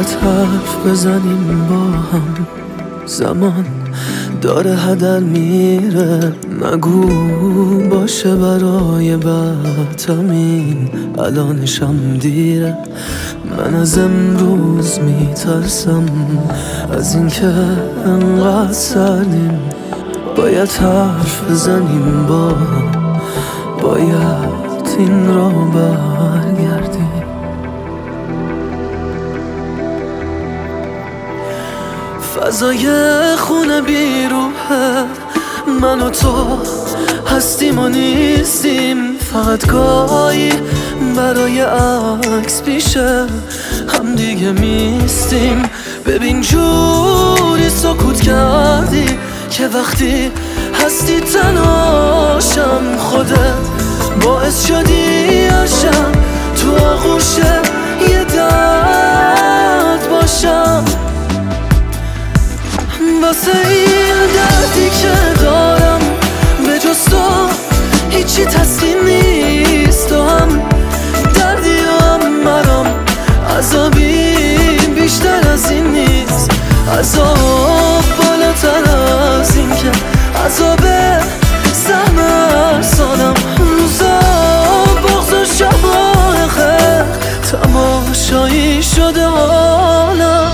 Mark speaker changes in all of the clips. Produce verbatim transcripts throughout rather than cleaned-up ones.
Speaker 1: باید حرف بزنیم با هم، زمان داره هدر میره. نگو باشه برای بعد، همین الانشم دیره. من از امروز میترسم از اینکه انقدر سردیم. باید حرف بزنیم با هم، باید این را برگردیم. فضای خونه بیروحه، من و تو هستیم و نیستیم. فقط گاهی برای عکس پیشه هم دیگه میستیم. ببین جوری سکوت کردی که وقتی هستی تنهاشم. خودت باعث شدی عشقم تو آغوش یه درد باشم. واسه این دردی که دارم به جز تو هیچی تسلیم نیست. تو هم دردی هم مرام، عذابی بیشتر از این نیست. عذاب بالاتر از این که عذاب سهم هر سالم. روزا بغض و شبای خیر تماشایی شده حالم.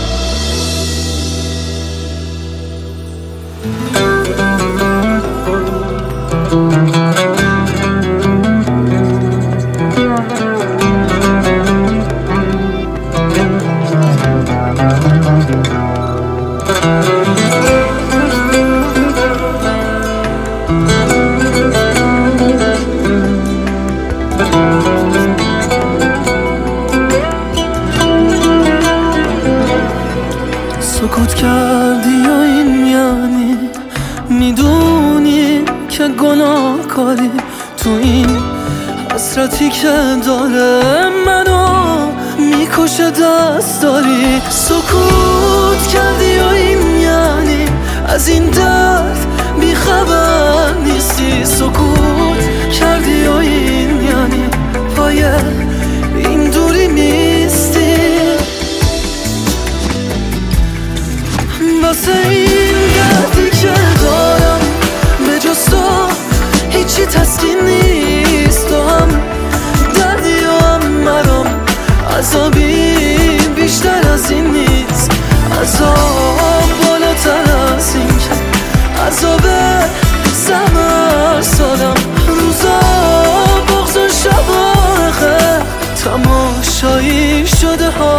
Speaker 1: سکوت کردی یا این یعنی میدونی که گناه کاری تو این حسرتی که داره منو میکشه دست داری. سکوت کردی یا این یعنی از این درد بیخبر نیستی. سکوت کردی یا این یعنی پای این دوری نیستی. واسه این دردی که دارم به جز تو هیچی تسکین نیست. تو هم دردی هم مرام، عذابی بیشتر از این نیست. عذاب بالاتر از این که عذاب سهم هر سالم. روزا بغض و شبای خیر تماشایی شده ها.